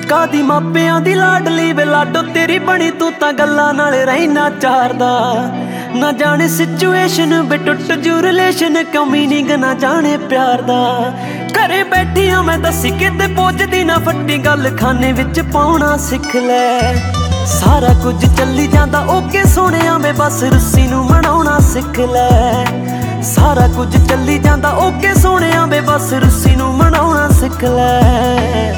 ਕਾਦੀ ਮਾਪਿਆਂ ਦੀ ਲਾਡਲੀ ਵੇ ਲਾਡੋ ਤੇਰੀ ਬਣੀ ਤੂੰ ਤਾਂ ਗੱਲਾਂ ਨਾਲ ਰਹਿਣਾ ਚਾਰਦਾ। ਨਾ ਜਾਣੇ ਸਿਚੁਏਸ਼ਨ ਵੇ ਟੁੱਟ ਜੂ ਰਿਲੇਸ਼ਨ ਕਿਉਂ ਮੀਨਿੰਗ ਨਾ ਜਾਣੇ ਪਿਆਰ ਦਾ। ਘਰੇ ਬੈਠੀਆਂ ਮੈਂ ਦੱਸੀ ਕਿਤੇ ਪੁੱਜਦੀ ਨਾ ਫੱਟੀ ਗੱਲ ਖਾਨੇ ਵਿੱਚ ਪਾਉਣਾ ਸਿੱਖ ਲੈ। ਸਾਰਾ ਕੁਝ ਚੱਲੀ ਜਾਂਦਾ ਓਕੇ ਸੋਹਣਿਆ ਵੇ ਬਸ ਰੁੱਸੀ ਨੂੰ ਮਨਾਉਣਾ ਸਿੱਖ ਲੈ। ਸਾਰਾ ਕੁਝ ਚੱਲੀ ਜਾਂਦਾ ਓਕੇ ਸੋਹਣਿਆ ਵੇ ਬਸ ਰੁੱਸੀ ਨੂੰ ਮਨਾਉਣਾ ਸਿੱਖ ਲੈ।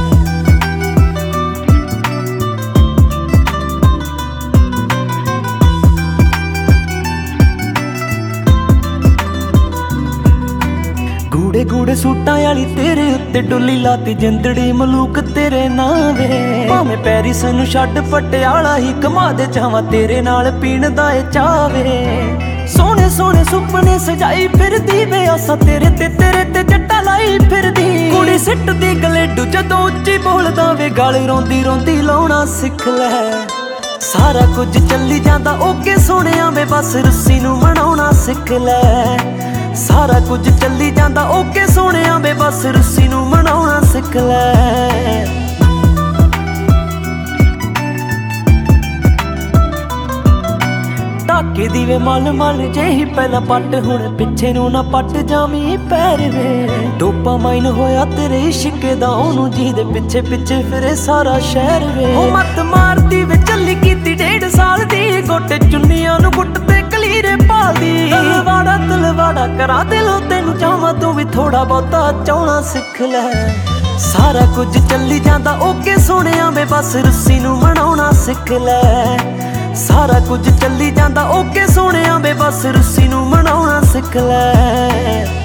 ਗੂੜੇ ਗੂੜੇ ਸੂਟਾਂ ਵਾਲੀ ਤੇਰੇ ਉੱਤੇ ਡੁੱਲੀ ਲਾਤੀ ਜਿੰਦੜੀ ਮਲੂਕ ਤੇਰੇ ਨਾਂ ਵੇ। ਭਾਵੇਂ ਪੈਰਿਸ ਨੂੰ ਛੱਡ ਪਟਿਆਲਾ ਹੀ ਘੁਮਾ ਦੇ ਚਾਵਾਂ ਤੇਰੇ ਨਾਲ ਪੀਣ ਦਾ ਏ ਚਾਵੇ। ਸੋਹਣੇ ਸੋਹਣੇ ਸੁਪਨੇ ਸਜਾਈ ਫਿਰਦੀ ਵੇ ਆਸਾਂ ਤੇਰੇ ਤੇ ਜੱਟਾ ਲਾਈ ਫਿਰਦੀ। ਕੁੜੀ ਸਿੱਟਦੀ ਗਲੇਡੂ ਜਦੋਂ ਉੱਚੀ ਬੋਲਦਾ ਵੇ ਗਾਲ ਰੋਂਦੀ ਰੋਂਦੀ ਲਾਉਣਾ ਸਿੱਖ ਲੈ। ਸਾਰਾ ਕੁਝ ਚੱਲੀ ਜਾਂਦਾ ਓਕੇ ਸੋਹਣਿਆ ਵੇ ਬਸ ਰੁੱਸੀ ਨੂੰ ਮਨਾਉਣਾ ਸਿੱਖ ਲੈ। ਸਾਰਾ ਕੁਝ ਚੱਲੀ ਜਾਂਦਾ ਓਕੇ ਸੋਹਣਿਆ ਵੇ ਬਸ ਰੁੱਸੀ ਨੂੰ ਮਨਾਉਣਾ ਸਿੱਖ ਲੈ। ਢਾਕੇ ਦੀ ਵੇ ਮਲ ਮਲ ਜਿਹੀ ਪਹਿਲਾਂ ਪੱਟ ਹੁਣ ਪਿੱਛੇ ਨੂੰ ਨਾ ਪੱਟ ਜਾਵੀਂ ਪੈਰ ਵੇ। ਡੋਪਾਮਾਈਨ ਹੋਇਆ ਤੇਰੇ ਇਸ਼ਕ ਦਾ ਉਹਨੂੰ ਜਿਹਦੇ ਪਿੱਛੇ ਪਿੱਛੇ ਫਿਰੇ ਸਾਰਾ ਸ਼ਹਿਰ ਵੇ। ਉਹ ਮੱਤ ਮਾਰਦੀ ਵੇ ਚੱਲੀ ਕੀਤੀ 1.5 ਸਾਲ ਦੀ ਗੋਟੇ ਚੁੰਨੀਆਂ ਨੂੰ ਗੁੱਟ ਤੇ ਕਲੀਰੇ ਭਾਲਦੀ। ਤਲਵਾੜਾ ਕਰਾਂ ਦਿਲੋਂ ਤੈਨੂੰ ਚਾਹਾਂ ਤੂੰ ਵੀ ਥੋੜਾ ਬਹੁਤਾ ਚਾਹਣਾ ਸਿੱਖ ਲੈ। ਸਾਰਾ ਕੁਝ ਚੱਲੀ ਜਾਂਦਾ ਓਕੇ ਸੋਹਣਿਆ ਵੇ ਬਸ ਰੁੱਸੀ ਨੂੰ ਮਨਾਉਣਾ ਸਿੱਖ ਲੈ। ਸਾਰਾ ਕੁਝ ਚੱਲੀ ਜਾਂਦਾ ਓਕੇ ਸੋਹਣਿਆ ਵੇ ਬਸ ਰੁੱਸੀ ਨੂੰ ਮਨਾਉਣਾ ਸਿੱਖ ਲੈ।